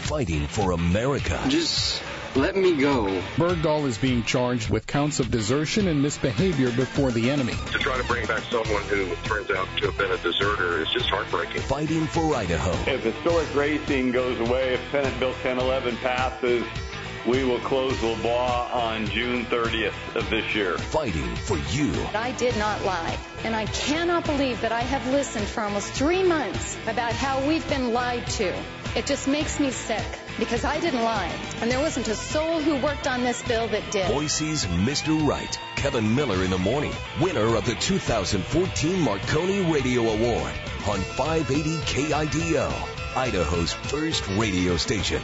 fighting for America. Just let me go. Bergdahl is being charged with counts of desertion and misbehavior before the enemy. To try to bring back someone who turns out to have been a deserter is just heartbreaking. Fighting for Idaho. If historic racing goes away, if Senate Bill 1011 passes, we will close LeBois on June 30th of this year. Fighting for you. I did not lie, and I cannot believe that I have listened for almost 3 months about how we've been lied to. It just makes me sick, because I didn't lie, and there wasn't a soul who worked on this bill that did. Boise's Mr. Right, Kevin Miller in the morning, winner of the 2014 Marconi Radio Award on 580 KIDO, Idaho's first radio station.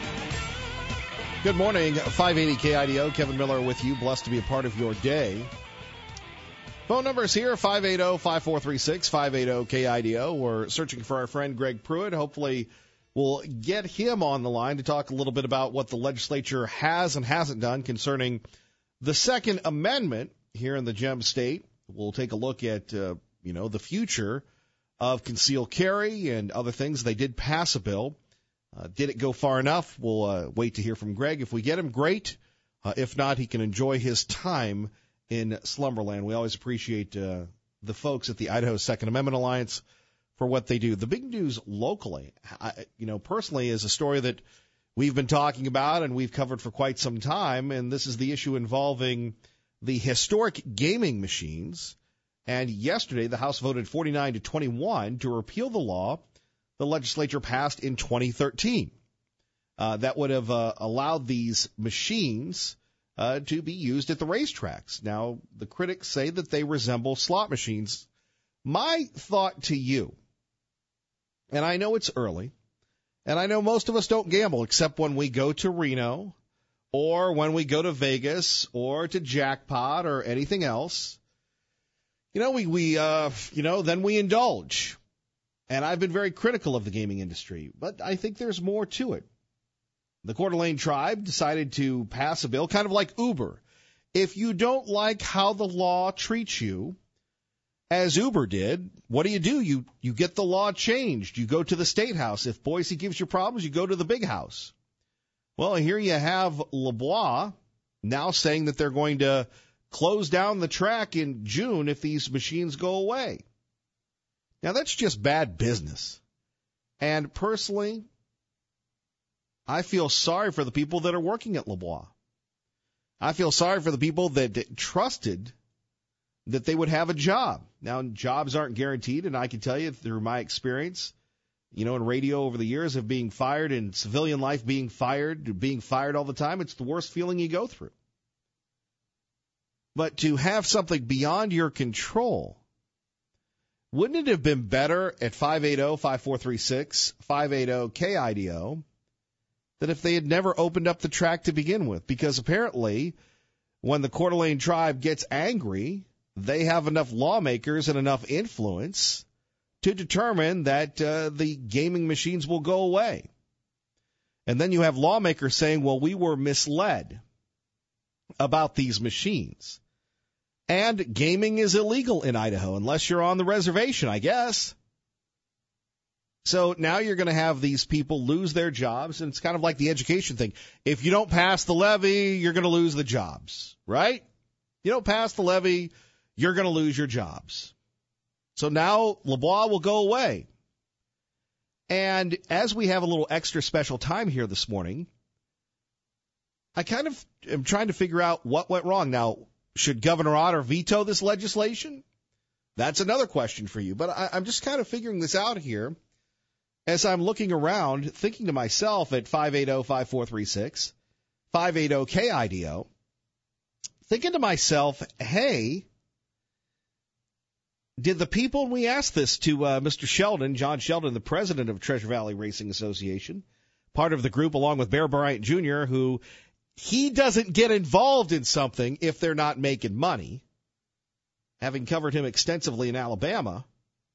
Good morning, 580 KIDO. Kevin Miller with you. Blessed to be a part of your day. Phone numbers here, 580-5436, 580-KIDO. We're searching for our friend Greg Pruitt. Hopefully we'll get him on the line to talk a little bit about what the legislature has and hasn't done concerning the Second Amendment here in the Gem State. We'll take a look at, the future of concealed carry and other things. They did pass a bill. Did it go far enough? We'll wait to hear from Greg. If we get him, great. If not, he can enjoy his time in Slumberland. We always appreciate the folks at the Idaho Second Amendment Alliance for what they do. The big news locally, personally, is a story that we've been talking about and we've covered for quite some time, and this is the issue involving the historic gaming machines. And yesterday, the House voted 49-21 to repeal the law the legislature passed in 2013. That would have allowed these machines to be used at the racetracks. Now, the critics say that they resemble slot machines. My thought to you, and I know it's early, and I know most of us don't gamble except when we go to Reno or when we go to Vegas or to Jackpot or anything else. Then we indulge. And I've been very critical of the gaming industry, but I think there's more to it. The Coeur d'Alene tribe decided to pass a bill, kind of like Uber. If you don't like how the law treats you, as Uber did, what do? You get the law changed. You go to the State House. If Boise gives you problems, you go to the Big House. Well, here you have LeBois now saying that they're going to close down the track in June if these machines go away. Now, that's just bad business. And personally, I feel sorry for the people that are working at LeBois. I feel sorry for the people that trusted that they would have a job. Now, jobs aren't guaranteed, and I can tell you through my experience, in radio over the years of being fired, in civilian life being fired all the time, it's the worst feeling you go through. But to have something beyond your control, wouldn't it have been better at 580-5436, 580-KIDO, that if they had never opened up the track to begin with? Because apparently, when the Coeur d'Alene tribe gets angry, they have enough lawmakers and enough influence to determine that the gaming machines will go away. And then you have lawmakers saying, well, we were misled about these machines. And gaming is illegal in Idaho, unless you're on the reservation, I guess. So now you're going to have these people lose their jobs, and it's kind of like the education thing. If you don't pass the levy, you're going to lose the jobs, right? You don't pass the levy, you're going to lose your jobs. So now LeBois will go away. And as we have a little extra special time here this morning, I kind of am trying to figure out what went wrong. Now, should Governor Otter veto this legislation? That's another question for you. But I'm just kind of figuring this out here as I'm looking around, thinking to myself at 580-5436, 580-KIDO, thinking to myself, hey, did the people, and we asked this to Mr. Sheldon, John Sheldon, the president of Treasure Valley Racing Association, part of the group along with Bear Bryant Jr., who he doesn't get involved in something if they're not making money, having covered him extensively in Alabama.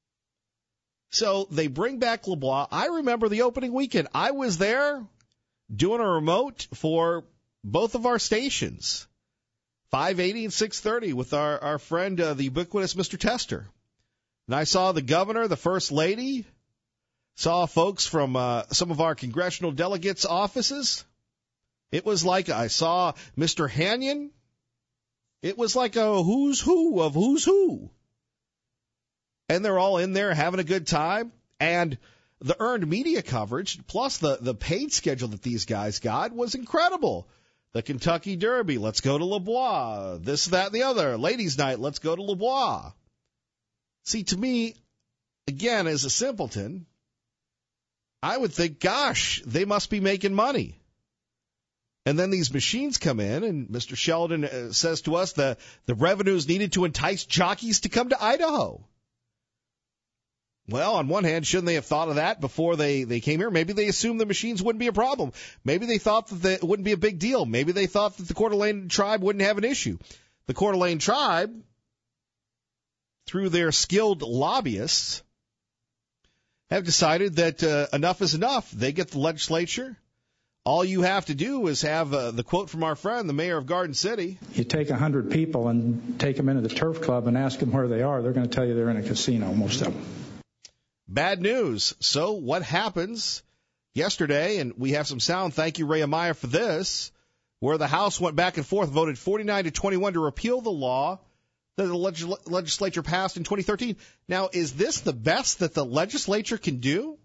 So they bring back LeBois. I remember the opening weekend. I was there doing a remote for both of our stations, 580 and 630, with our friend, the ubiquitous Mr. Tester. And I saw the governor, the first lady, Saw folks from some of our congressional delegates' offices. It was like I saw Mr. Hanyon. It was like a who's who of who's who. And they're all in there having a good time. And the earned media coverage, plus the paid schedule that these guys got, was incredible. The Kentucky Derby, let's go to LeBois. This, that, and the other. Ladies' night, let's go to LeBois. See, to me, again, as a simpleton, I would think, gosh, they must be making money. And then these machines come in, and Mr. Sheldon says to us the revenue is needed to entice jockeys to come to Idaho. Well, on one hand, shouldn't they have thought of that before they came here? Maybe they assumed the machines wouldn't be a problem. Maybe they thought that it wouldn't be a big deal. Maybe they thought that the Coeur d'Alene tribe wouldn't have an issue. The Coeur d'Alene tribe, through their skilled lobbyists, have decided that enough is enough. They get the legislature. All you have to do is have the quote from our friend, the mayor of Garden City. You take 100 people and take them into the turf club and ask them where they are. They're going to tell you they're in a casino, most of them. Bad news. So what happens yesterday, and we have some sound, thank you, Ray Amaya, for this, where the House went back and forth, voted 49-21 to repeal the law that the legislature passed in 2013. Now, is this the best that the legislature can do?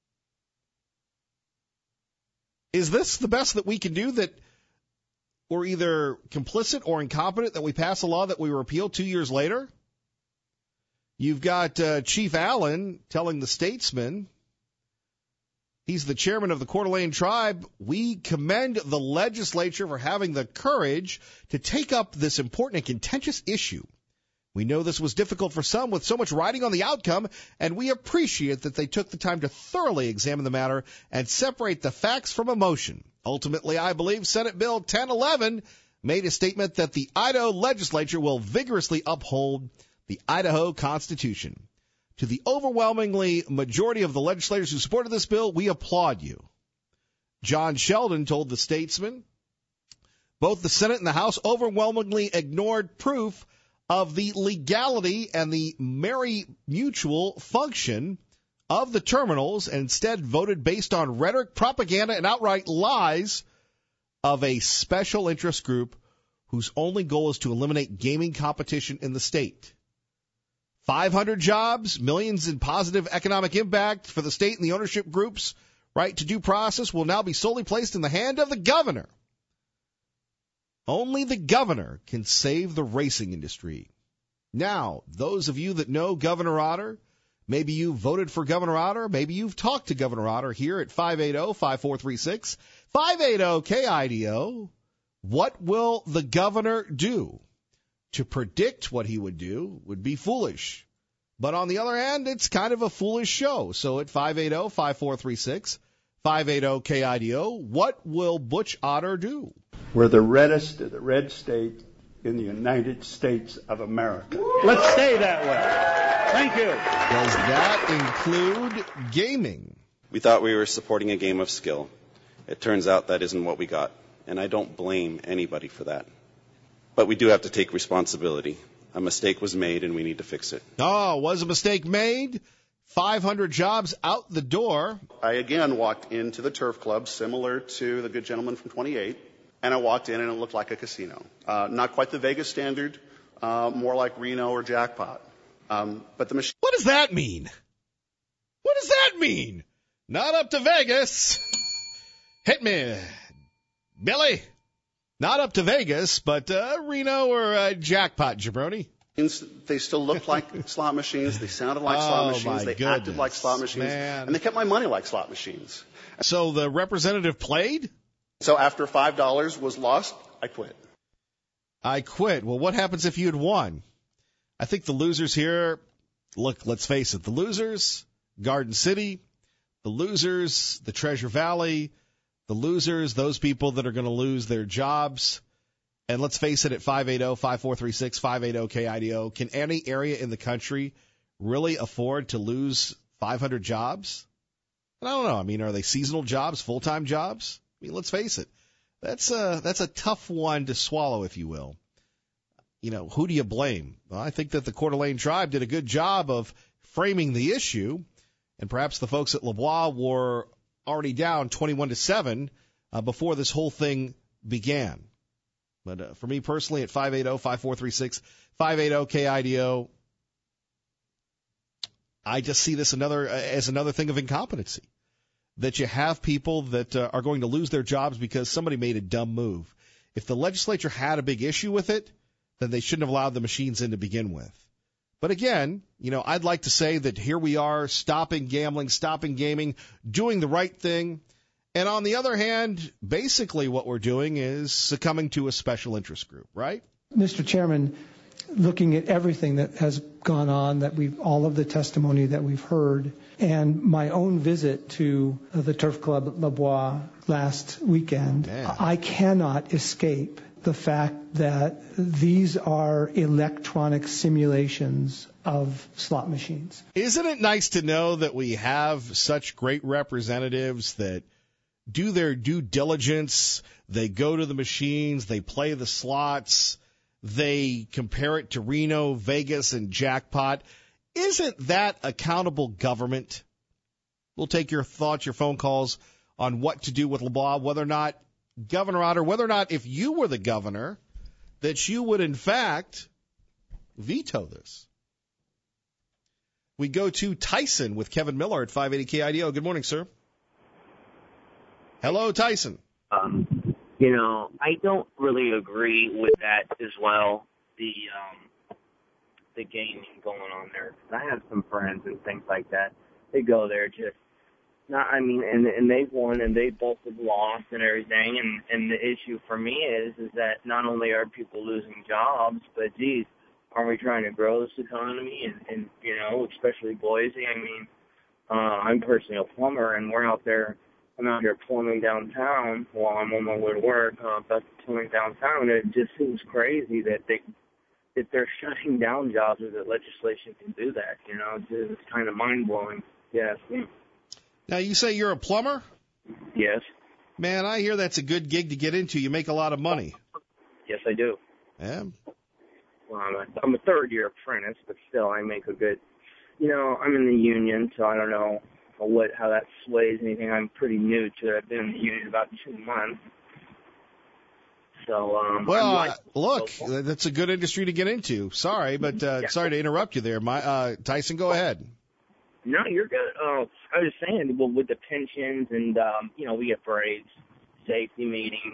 Is this the best that we can do, that we're either complicit or incompetent, that we pass a law that we repeal 2 years later? You've got Chief Allen telling the Statesman, he's the chairman of the Coeur d'Alene tribe, we commend the legislature for having the courage to take up this important and contentious issue. We know this was difficult for some with so much riding on the outcome, and we appreciate that they took the time to thoroughly examine the matter and separate the facts from emotion. Ultimately, I believe Senate Bill 1011 made a statement that the Idaho legislature will vigorously uphold the Idaho Constitution. To the overwhelmingly majority of the legislators who supported this bill, we applaud you. John Sheldon told the Statesman, both the Senate and the House overwhelmingly ignored proof of the legality and the merry mutual function of the terminals and instead voted based on rhetoric, propaganda, and outright lies of a special interest group whose only goal is to eliminate gaming competition in the state. 500 jobs, millions in positive economic impact for the state and the ownership group's right to due process will now be solely placed in the hand of the governor. Only the governor can save the racing industry. Now, those of you that know Governor Otter, maybe you voted for Governor Otter, maybe you've talked to Governor Otter here at 580-5436, 580-KIDO. What will the governor do? To predict what he would do would be foolish. But on the other hand, it's kind of a foolish show. So at 580-5436, 580-KIDO, what will Butch Otter do? We're the reddest of the red state in the United States of America. Let's stay that way. Thank you. Does that include gaming? We thought we were supporting a game of skill. It turns out that isn't what we got. And I don't blame anybody for that. But we do have to take responsibility. A mistake was made, and we need to fix it. Oh, was a mistake made? 500 jobs out the door. I again walked into the turf club, similar to the good gentleman from 28, and I walked in, and it looked like a casino. Not quite the Vegas standard, more like Reno or Jackpot. But the machine. What does that mean? What does that mean? Not up to Vegas. Hit me, Billy. Not up to Vegas, but Reno or Jackpot, jabroni. They still looked like slot machines. They sounded like slot machines. They acted like slot machines. Man. And they kept my money like slot machines. So the representative played? So after $5 was lost, I quit. I quit. Well, what happens if you had won? I think the losers here, look, let's face it, the losers, Garden City, the losers, the Treasure Valley, the losers, those people that are going to lose their jobs. And let's face it, at 580-5436, 580-KIDO, can any area in the country really afford to lose 500 jobs? And I don't know. I mean, are they seasonal jobs, full-time jobs? I mean, let's face it. That's a tough one to swallow, if you will. You know, who do you blame? Well, I think that the Coeur d'Alene tribe did a good job of framing the issue And perhaps the folks at LeBois were already down 21-7 before this whole thing began. But for me personally, at 580-5436, 580-KIDO, I just see this as another thing of incompetency. That you have people that are going to lose their jobs because somebody made a dumb move. If the legislature had a big issue with it, then they shouldn't have allowed the machines in to begin with. But again, I'd like to say that here we are, stopping gambling, stopping gaming, doing the right thing. And on the other hand, basically what we're doing is succumbing to a special interest group, right? Mr. Chairman, looking at everything that has gone on, all of the testimony that we've heard, and my own visit to the Turf Club at LeBois last weekend, I cannot escape the fact that these are electronic simulations of slot machines. Isn't it nice to know that we have such great representatives that do their due diligence, they go to the machines, they play the slots, they compare it to Reno, Vegas, and Jackpot? Isn't that accountable government? We'll take your thoughts, your phone calls on what to do with LeBois, whether or not, Governor Otter, whether or not if you were the governor, that you would in fact veto this. We go to Tyson with Kevin Miller at 580 KIDO. Good morning, sir. Hello, Tyson. I don't really agree with that as well, the gaming going on there. I have some friends and things like that. They go there and they've won and they both have lost and everything. And the issue for me is that not only are people losing jobs, but geez, aren't we trying to grow this economy? And especially Boise. I'm personally a plumber, and I'm out here plumbing downtown while I'm on my way to work. But plumbing downtown, it just seems crazy that they're shutting down jobs, or that legislation can do that. It's kind of mind blowing. Yes. Now you say you're a plumber? Yes. Man, I hear that's a good gig to get into. You make a lot of money. Yes, I do. Yeah. Well, I'm a third-year apprentice, but still, I make a good. I'm in the union, so I don't know how that sways anything. I'm pretty new to it. I've been in the union about 2 months. So, look, that's a good industry to get into. Sorry, but sorry to interrupt you there. Tyson, go ahead. No, you're good. I was just saying, well, with the pensions and, we get parades, safety meetings,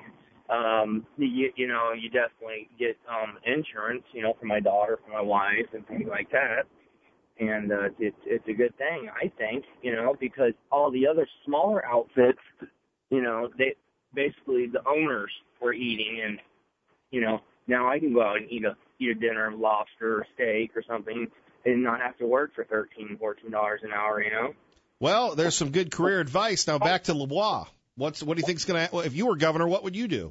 you definitely get insurance, for my daughter, for my wife, and things like that. And it's a good thing, I think, because all the other smaller outfits, they basically the owners were eating, and now I can go out and eat a dinner of lobster or steak or something and not have to work for $13, $14 an hour. Well, there's some good career advice. Now back to LeBois. What do you think's going to? If you were governor, what would you do?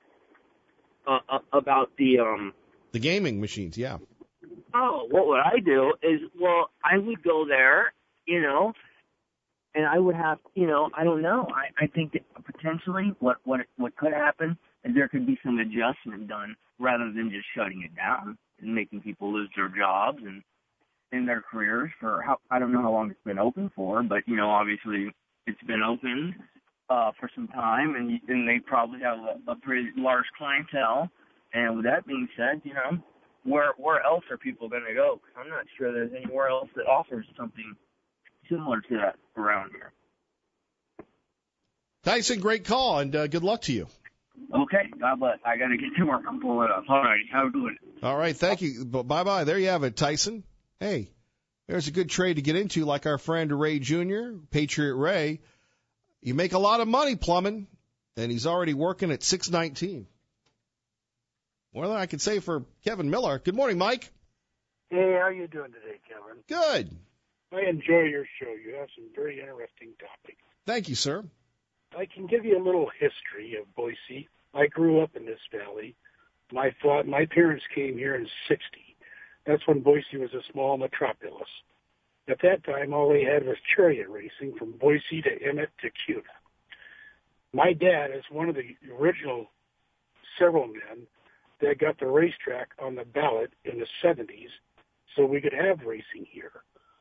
About the gaming machines, yeah. Oh, what would I do is, I would go there, and I would have, I don't know. I think that potentially what could happen is there could be some adjustment done rather than just shutting it down and making people lose their jobs and in their careers I don't know how long it's been open for, but, obviously it's been open for some time, and they probably have a pretty large clientele. And with that being said, where else are people going to go? 'Cause I'm not sure there's anywhere else that offers something similar to that around here. Tyson, great call, and good luck to you. Okay, God bless. I got to get to work. I'm pulling it up. All right, have a good one. All right, thank you. Bye-bye. There you have it, Tyson. Hey, there's a good trade to get into, like our friend Ray Jr., Patriot Ray. You make a lot of money plumbing, and he's already working at 619. More than I can say for Kevin Miller. Good morning, Mike. Hey, how you doing today, Kevin? Good. I enjoy your show. You have some very interesting topics. Thank you, sir. I can give you a little history of Boise. I grew up in this valley. My parents came here in '60. That's when Boise was a small metropolis. At that time, all they had was chariot racing from Boise to Emmett to Cuna. My dad is one of the original several men that got the racetrack on the ballot in the '70s so we could have racing here.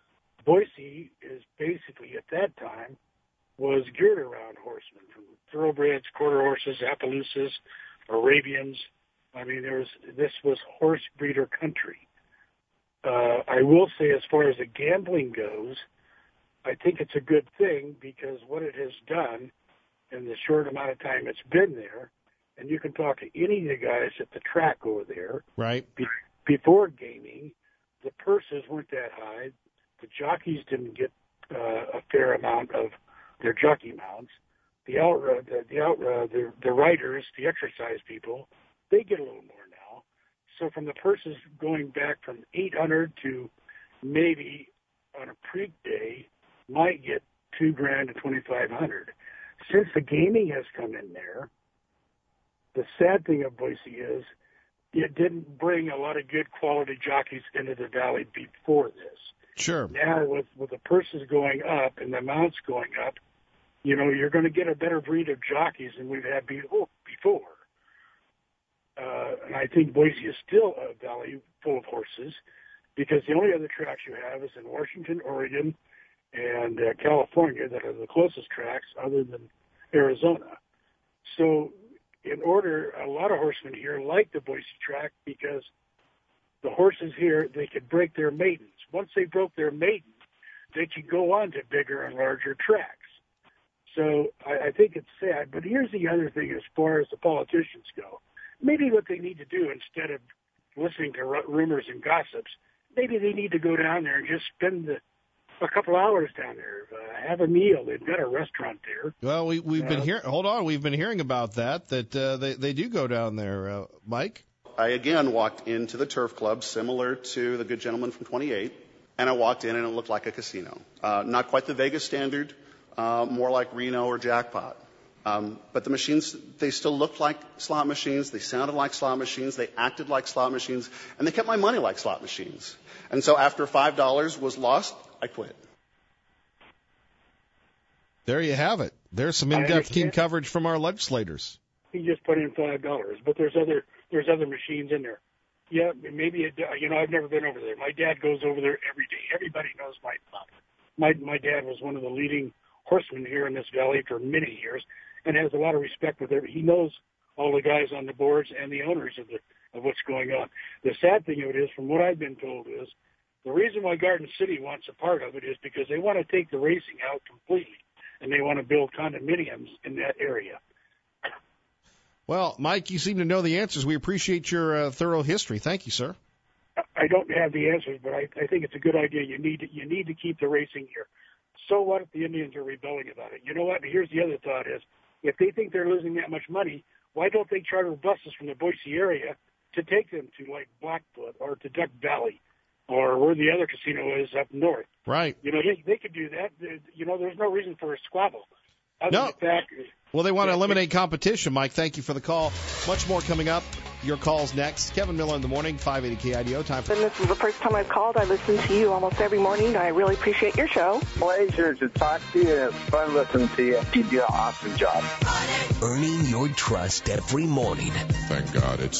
Boise is basically, at that time, was geared around horsemen, from thoroughbreds, quarter horses, Appaloosas, Arabians. I mean, this was horse breeder country. I will say, as far as the gambling goes, I think it's a good thing, because what it has done in the short amount of time it's been there, and you can talk to any of the guys at the track over there. Right. Before gaming, the purses weren't that high. The jockeys didn't get a fair amount of their jockey mounts. The riders, the exercise people, they get a little more now. So from the purses going back from $800 to maybe on a pre day might get $2,000 to $2,500. Since the gaming has come in there, the sad thing of Boise is it didn't bring a lot of good quality jockeys into the valley before this. Sure. Now with the purses going up and the mounts going up, you're going to get a better breed of jockeys than we've had before. And I think Boise is still a valley full of horses, because the only other tracks you have is in Washington, Oregon, and California that are the closest tracks other than Arizona. So a lot of horsemen here like the Boise track, because the horses here, they could break their maidens. Once they broke their maidens, they could go on to bigger and larger tracks. So I think it's sad. But here's the other thing as far as the politicians go. Maybe what they need to do, instead of listening to rumors and gossips, maybe they need to go down there and just spend a couple hours down there, have a meal. They've got a restaurant there. Well, we've been hearing. Hold on, we've been hearing about that they do go down there, Mike. I again walked into the turf club, similar to the good gentleman from 28, and I walked in and it looked like a casino. Not quite the Vegas standard, more like Reno or Jackpot. But the machines, they still looked like slot machines, they sounded like slot machines, they acted like slot machines, and they kept my money like slot machines. And so after $5 was lost, I quit. There you have it. There's some in-depth team coverage from our legislators. He just put in $5, but there's other machines in there. Yeah, maybe I've never been over there. My dad goes over there every day. Everybody knows my father. My dad was one of the leading horsemen here in this valley for many years, and has a lot of respect with everybody. He knows all the guys on the boards and the owners of what's going on. The sad thing of it is, from what I've been told, is the reason why Garden City wants a part of it is because they want to take the racing out completely, and they want to build condominiums in that area. Well, Mike, you seem to know the answers. We appreciate your thorough history. Thank you, sir. I don't have the answers, but I think it's a good idea. You need to keep the racing here. So what if the Indians are rebelling about it? You know what? Here's the other thought is, if they think they're losing that much money, why don't they charter buses from the Boise area to take them to, like, Blackfoot or to Duck Valley or where the other casino is up north? Right. They could do that. There's no reason for a squabble. No. Well, they want to eliminate competition, Mike. Thank you for the call. Much more coming up. Your call's next. Kevin Miller in the morning, 580 KIDO. Time for... And this is the first time I've called. I listen to you almost every morning. I really appreciate your show. Pleasure to talk to you. It's fun listening to you. You do an awesome job. Earning your trust every morning. Thank God it's...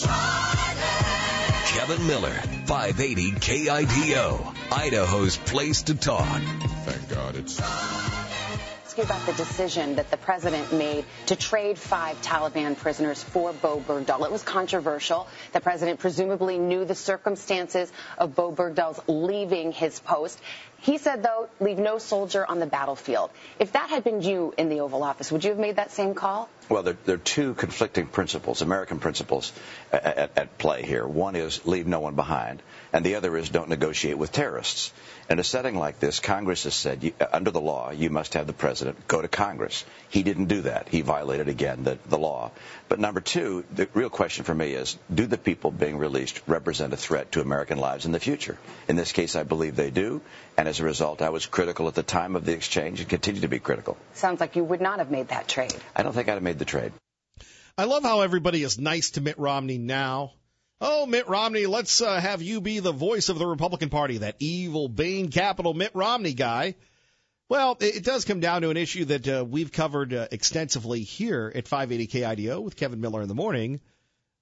Kevin Miller, 580 KIDO, Idaho's place to talk. Thank God it's... About the decision that the president made to trade 5 Taliban prisoners for Bowe Bergdahl. It was controversial. The president presumably knew the circumstances of Bowe Bergdahl's leaving his post. He said, though, leave no soldier on the battlefield. If that had been you in the Oval Office, would you have made that same call? Well, there are two conflicting principles, American principles, at play here. One is leave no one behind, and the other is don't negotiate with terrorists. In a setting like this, Congress has said, under the law, you must have the president go to Congress. He didn't do that. He violated, again, the law. But number two, the real question for me is, do the people being released represent a threat to American lives in the future? In this case, I believe they do, and as a result, I was critical at the time of the exchange and continue to be critical. Sounds like you would not have made that trade. I don't think I'd have made the trade. I love how everybody is nice to Mitt Romney now. Oh, Mitt Romney, let's have you be the voice of the Republican Party, that evil, Bain Capital Mitt Romney guy. Well, it does come down to an issue that we've covered extensively here at 580 KIDO with Kevin Miller in the morning.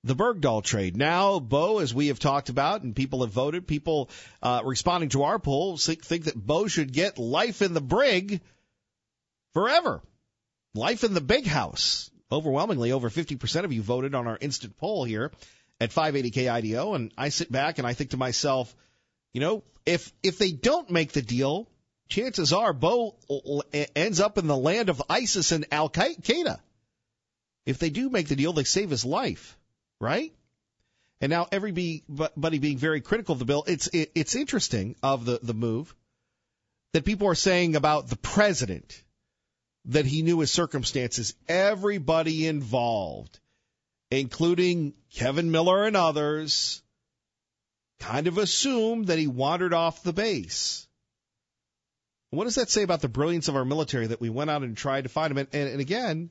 the Bergdahl trade. Now, Bo, as we have talked about and people have voted, people responding to our poll think that Bo should get life in the brig forever. Life in the big house. Overwhelmingly, over 50% of you voted on our instant poll here at 580KIDO, and I sit back and I think to myself, if they don't make the deal, chances are Bo ends up in the land of ISIS and Al-Qaeda. If they do make the deal, they save his life, right? And now everybody being very critical of the bill. It's interesting of the move that people are saying about the president, that he knew his circumstances. Everybody involved, including Kevin Miller and others, kind of assumed that he wandered off the base. What does that say about the brilliance of our military, that we went out and tried to find him? And again,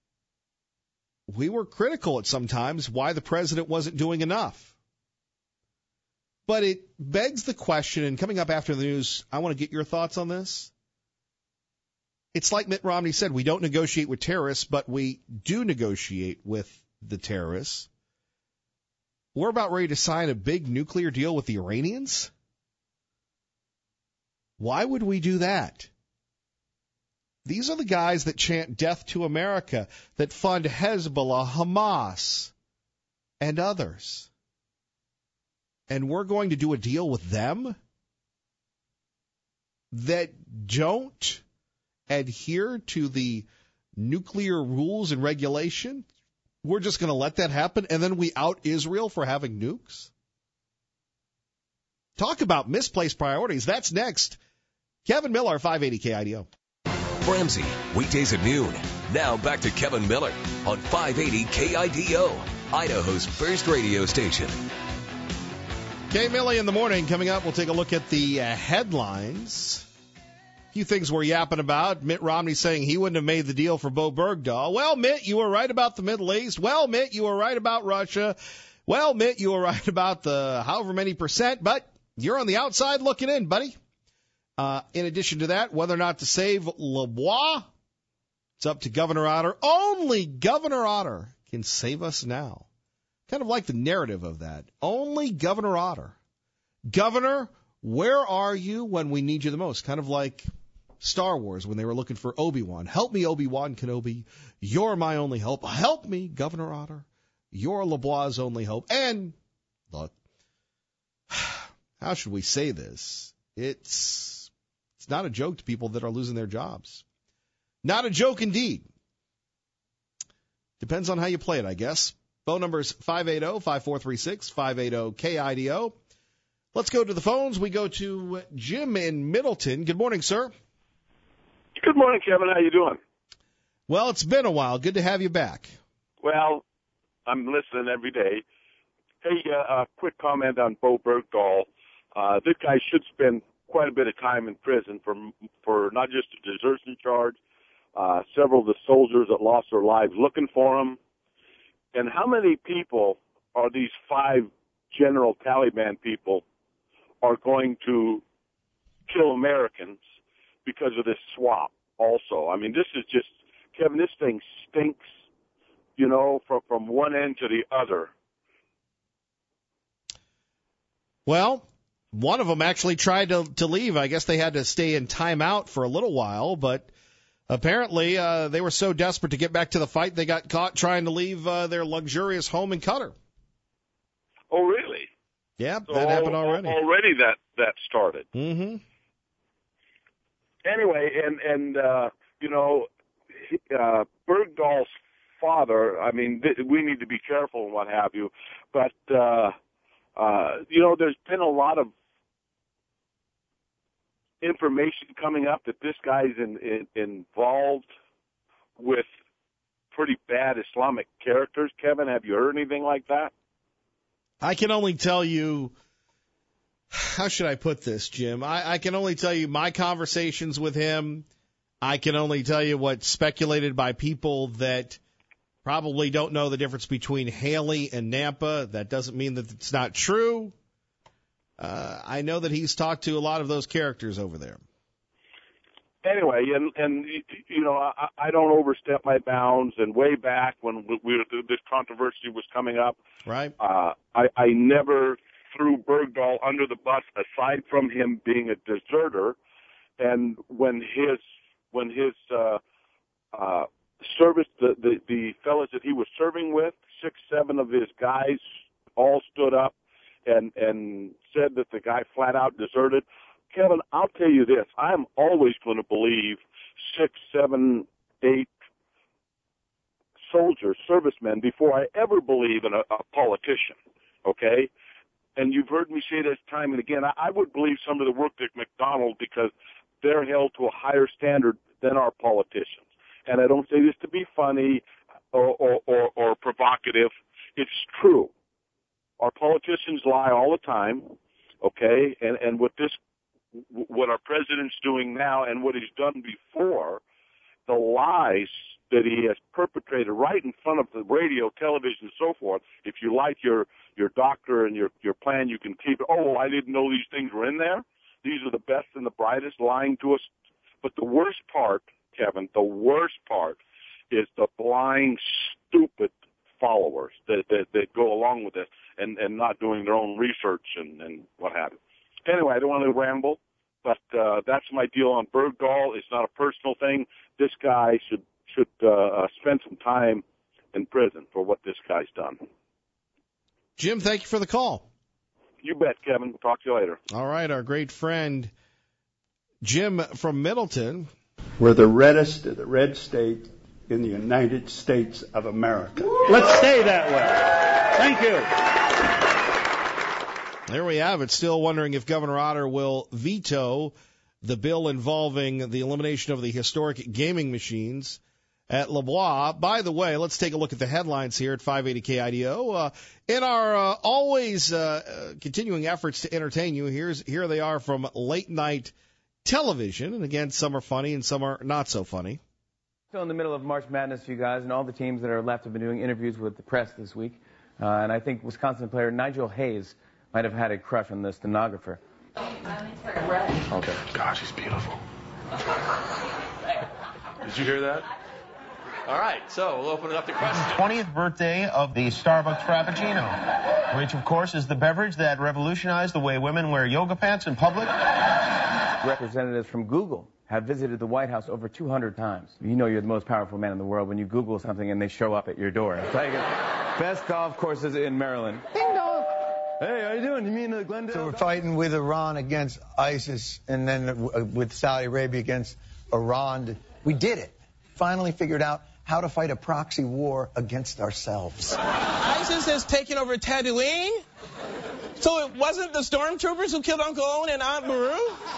we were critical at some times why the president wasn't doing enough. But it begs the question, and coming up after the news, I want to get your thoughts on this. It's like Mitt Romney said, we don't negotiate with terrorists, but we do negotiate with the terrorists. We're about ready to sign a big nuclear deal with the Iranians. Why would we do that? These are the guys that chant death to America, that fund Hezbollah, Hamas, and others. And we're going to do a deal with them that don't adhere to the nuclear rules and regulation? We're just going to let that happen, and then we out Israel for having nukes? Talk about misplaced priorities. That's next. Kevin Miller, 580 KIDO. Ramsey, weekdays at noon. Now back to Kevin Miller on 580 KIDO, Idaho's first radio station. K-Millie in the morning. Coming up, we'll take a look at the headlines. A few things we're yapping about. Mitt Romney saying he wouldn't have made the deal for Bo Bergdahl. Well, Mitt, you were right about the Middle East. Well, Mitt, you were right about Russia. Well, Mitt, you were right about the however many percent, but you're on the outside looking in, buddy. In addition to that, whether or not to save LeBois, it's up to Governor Otter. Only Governor Otter can save us now. Kind of like the narrative of that. Only Governor Otter. Governor, where are you when we need you the most? Kind of like Star Wars when they were looking for Obi-Wan. Help me, Obi-Wan Kenobi. You're my only hope. Help me, Governor Otter. You're LeBois' only hope. And, look, how should we say this? It's not a joke to people that are losing their jobs. Not a joke indeed. Depends on how you play it, I guess. Phone number is 580-5436, 580-KIDO. Let's go to the phones. We go to Jim in Middleton. Good morning, sir. Good morning, Kevin. How you doing? Well, it's been a while. Good to have you back. Well, I'm listening every day. Hey, a quick comment on Bo Bergdahl. This guy should spend quite a bit of time in prison for not just a desertion charge, several of the soldiers that lost their lives looking for him. And how many people are these 5 general Taliban people are going to kill Americans because of this swap also? I mean, this is just, Kevin, this thing stinks, from one end to the other. Well, one of them actually tried to leave. I guess they had to stay in timeout for a little while, but apparently they were so desperate to get back to the fight, they got caught trying to leave their luxurious home in Qatar. Oh, really? Yeah, that happened already. Already that started. Mm-hmm. Anyway, and Bergdahl's father, I mean, we need to be careful and what have you, but, there's been a lot of information coming up that this guy's involved with pretty bad Islamic characters. Kevin, have you heard anything like that? I can only tell you, how should I put this, Jim? I can only tell you my conversations with him. I can only tell you what's speculated by people that probably don't know the difference between Haley and Nampa. That doesn't mean that it's not true. I know that he's talked to a lot of those characters over there. anyway, and you know, I don't overstep my bounds. And way back when this controversy was coming up, right? I never threw Bergdahl under the bus, aside from him being a deserter. And when his service, the fellas that he was serving with, 6, 7 of his guys all stood up and said that the guy flat out deserted. Kevin, I'll tell you this: I'm always going to believe 6, 7, 8 soldiers, servicemen, before I ever believe in a politician. Okay. And you've heard me say this time and again. I would believe some of the work at McDonald because they're held to a higher standard than our politicians. And I don't say this to be funny or provocative. It's true. Our politicians lie all the time, okay? And what our president's doing now and what he's done before, the lies that he has perpetrated right in front of the radio, television, and so forth. If you like your doctor and your plan, you can keep it. Oh, I didn't know these things were in there. These are the best and the brightest lying to us. But the worst part, Kevin, the worst part is the blind, stupid followers that go along with it and not doing their own research and what have you. Anyway, I don't want to ramble, but that's my deal on Bergdahl. It's not a personal thing. This guy should spend some time in prison for what this guy's done. Jim, thank you for the call. You bet, Kevin. We'll talk to you later. All right, our great friend Jim from Middleton. We're the reddest of the red state in the United States of America. Let's stay that way. Thank you. There we have it. Still wondering if Governor Otter will veto the bill involving the elimination of the historic gaming machines at LeBois. By the way, let's take a look at the headlines here at 580 KIDO. In our always continuing efforts to entertain you, here they are from late night television. And again, some are funny and some are not so funny. Still in the middle of March Madness, you guys, and all the teams that are left have been doing interviews with the press this week. And I think Wisconsin player Nigel Hayes might have had a crush on the stenographer. Okay. Gosh, he's beautiful. Did you hear that? All right, so we'll open it up to questions. 20th birthday of the Starbucks Frappuccino, which, of course, is the beverage that revolutionized the way women wear yoga pants in public. Representatives from Google have visited the White House over 200 times. You know you're the most powerful man in the world when you Google something and they show up at your door. It's like best golf courses in Maryland. Ding dong. Hey, how you doing? You mean Glendale? So we're fighting with Iran against ISIS and then with Saudi Arabia against Iran. We did it. Finally figured out how to fight a proxy war against ourselves. ISIS has taken over Tatooine? So it wasn't the stormtroopers who killed Uncle Owen and Aunt Beru?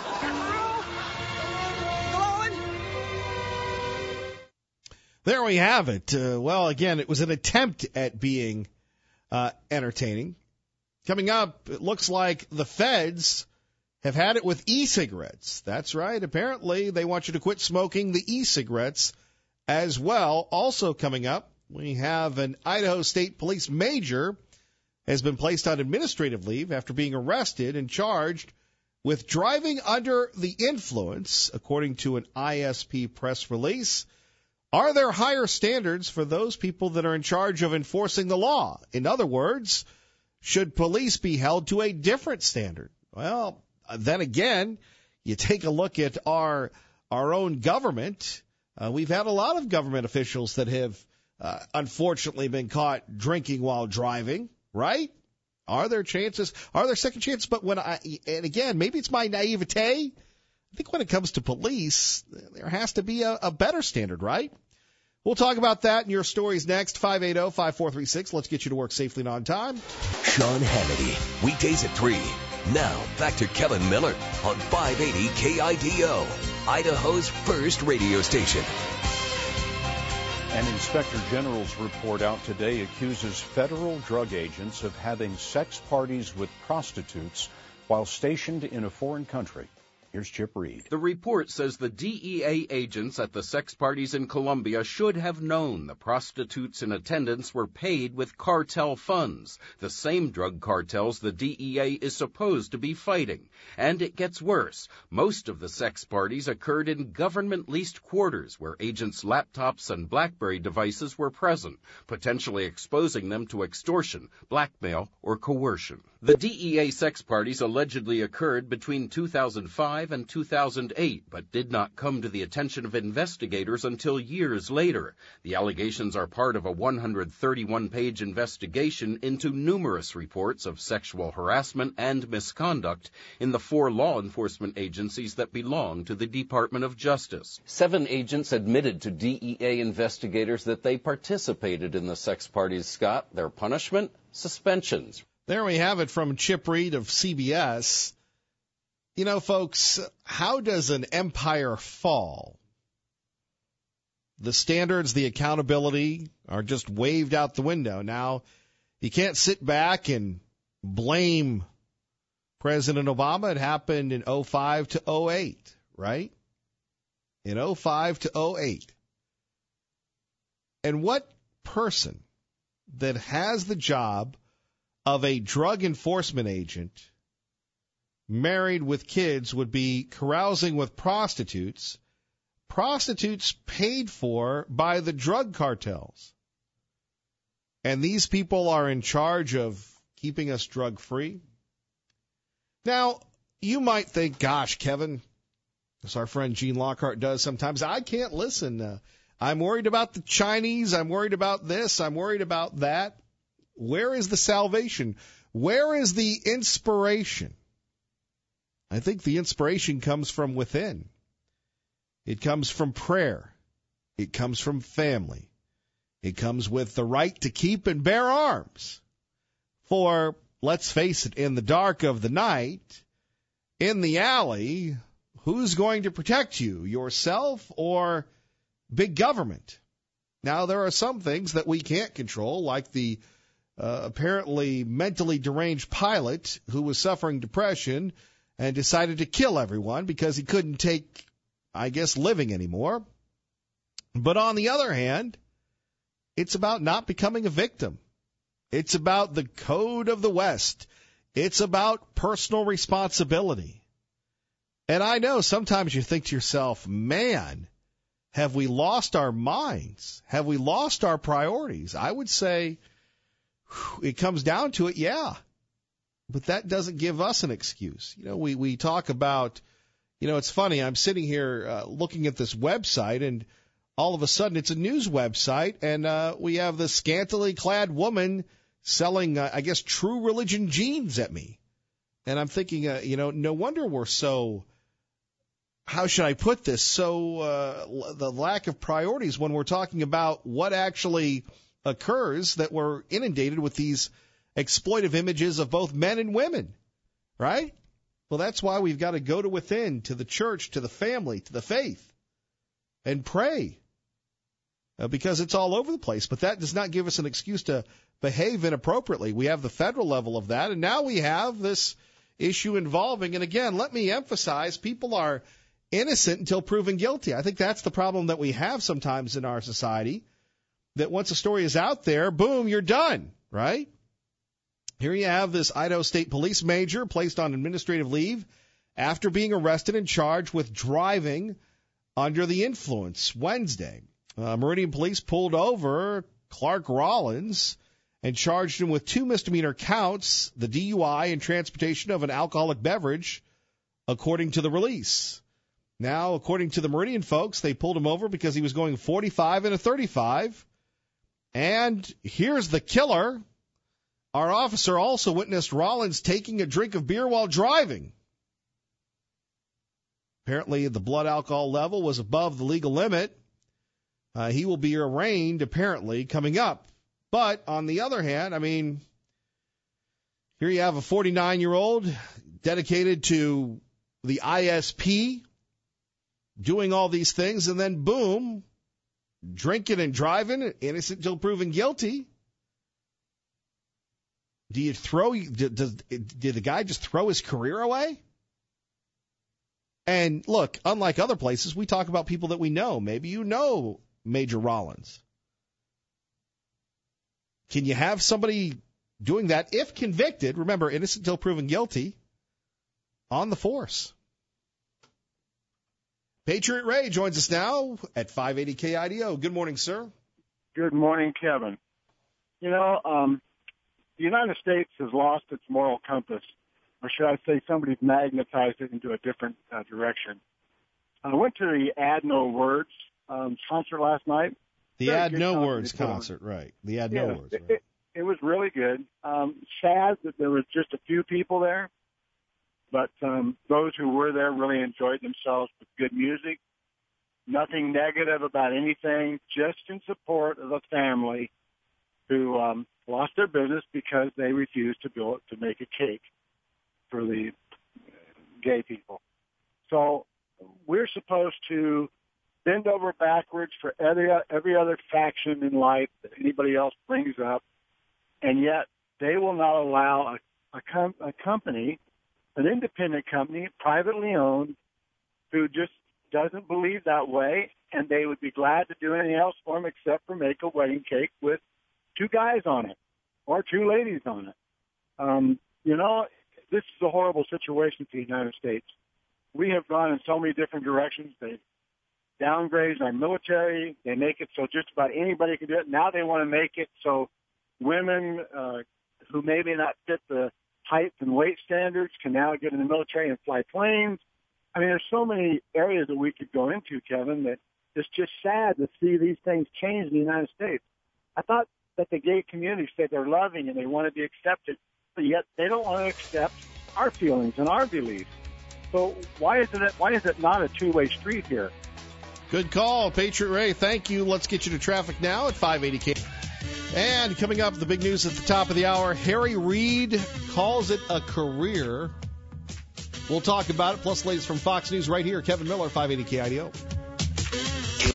There we have it. Well, again, it was an attempt at being entertaining. Coming up, it looks like the feds have had it with e-cigarettes. That's right. Apparently, they want you to quit smoking the e-cigarettes as well. Also coming up, we have an Idaho State Police major has been placed on administrative leave after being arrested and charged with driving under the influence, according to an ISP press release. Are there higher standards for those people that are in charge of enforcing the law? In other words, should police be held to a different standard? Well, then again, you take a look at our own government. We've had a lot of government officials that have unfortunately been caught drinking while driving, right? Are there chances? Are there second chances? But and again, maybe it's my naivete. I think when it comes to police, there has to be a better standard, right? We'll talk about that in your stories next. 580-5436. Let's get you to work safely and on time. Sean Hannity, weekdays at 3. Now, back to Kevin Miller on 580 KIDO, Idaho's first radio station. An Inspector General's report out today accuses federal drug agents of having sex parties with prostitutes while stationed in a foreign country. Here's Chip Reed. The report says the DEA agents at the sex parties in Colombia should have known the prostitutes in attendance were paid with cartel funds, the same drug cartels the DEA is supposed to be fighting. And it gets worse. Most of the sex parties occurred in government-leased quarters where agents' laptops and BlackBerry devices were present, potentially exposing them to extortion, blackmail, or coercion. The DEA sex parties allegedly occurred between 2005 and 2008, but did not come to the attention of investigators until years later. The allegations are part of a 131-page investigation into numerous reports of sexual harassment and misconduct in the 4 law enforcement agencies that belong to the Department of Justice. 7 agents admitted to DEA investigators that they participated in the sex parties, Scott. Their punishment? Suspensions. There we have it from Chip Reed of CBS. You know, folks, how does an empire fall? The standards, the accountability are just waved out the window. Now, you can't sit back and blame President Obama. It happened in 05 to 08, right? In 05 to 08. And what person that has the job of a drug enforcement agent married with kids would be carousing with prostitutes paid for by the drug cartels? And these people are in charge of keeping us drug-free? Now, you might think, gosh, Kevin, as our friend Gene Lockhart does sometimes, I can't listen. I'm worried about the Chinese. I'm worried about this. I'm worried about that. Where is the salvation? Where is the inspiration? I think the inspiration comes from within. It comes from prayer. It comes from family. It comes with the right to keep and bear arms. For, let's face it, in the dark of the night, in the alley, who's going to protect you, yourself or big government? Now, there are some things that we can't control, like the apparently mentally deranged pilot who was suffering depression and decided to kill everyone because he couldn't take, I guess, living anymore. But on the other hand, it's about not becoming a victim. It's about the code of the West. It's about personal responsibility. And I know sometimes you think to yourself, man, have we lost our minds? Have we lost our priorities? I would say it comes down to it, yeah. But that doesn't give us an excuse. You know, we talk about, you know, it's funny. I'm sitting here looking at this website, and all of a sudden it's a news website, and we have this scantily clad woman selling, I guess, True Religion jeans at me. And I'm thinking, you know, no wonder we're so, how should I put this, so the lack of priorities when we're talking about what actually occurs, that we're inundated with these exploitive images of both men and women, right? Well, that's why we've got to go to within, to the church, to the family, to the faith, and pray, because it's all over the place. But that does not give us an excuse to behave inappropriately. We have the federal level of that, and now we have this issue involving, and again, let me emphasize, people are innocent until proven guilty. I think that's the problem that we have sometimes in our society, that once a story is out there, boom, you're done, right? Here you have this Idaho State Police major placed on administrative leave after being arrested and charged with driving under the influence Wednesday. Meridian Police pulled over Clark Rollins and charged him with 2 misdemeanor counts, the DUI and transportation of an alcoholic beverage, according to the release. Now, according to the Meridian folks, they pulled him over because he was going 45 and a 35. And here's the killer. Our officer also witnessed Rollins taking a drink of beer while driving. Apparently, the blood alcohol level was above the legal limit. He will be arraigned, apparently, coming up. But on the other hand, I mean, here you have a 49-year-old dedicated to the ISP, doing all these things, and then boom, drinking and driving, innocent until proven guilty. Did the guy just throw his career away? And look, unlike other places, we talk about people that we know. Maybe you know Major Rollins. Can you have somebody doing that, if convicted, remember, innocent until proven guilty, on the force? Patriot Ray joins us now at 580 KIDO. Good morning, sir. Good morning, Kevin. You know, the United States has lost its moral compass, or should I say somebody's magnetized it into a different direction. I went to the Add No Words concert last night. The Add No Words concert, right. The Add No Words. Right. It was really good. Sad that there was just a few people there, but those who were there really enjoyed themselves with good music. Nothing negative about anything, just in support of a family who lost their business because they refused to make a cake for the gay people. So we're supposed to bend over backwards for every other faction in life that anybody else brings up, and yet they will not allow a company, an independent company, privately owned, who just doesn't believe that way, and they would be glad to do anything else for them except for make a wedding cake with 2 guys on it or 2 ladies on it. You know, this is a horrible situation for the United States. We have gone in so many different directions. They downgrade our military. They make it so just about anybody can do it. Now they want to make it so women who maybe not fit the height and weight standards can now get in the military and fly planes. I mean, there's so many areas that we could go into, Kevin, that it's just sad to see these things change in the United States. I thought that the gay community said they're loving and they want to be accepted, but yet they don't want to accept our feelings and our beliefs. So why is it not a two-way street here? Good call, Patriot Ray. Thank you. Let's get you to traffic now at 580K. And coming up, the big news at the top of the hour, Harry Reid calls it a career. We'll talk about it, plus the latest from Fox News right here. Kevin Miller, 580 KIDO.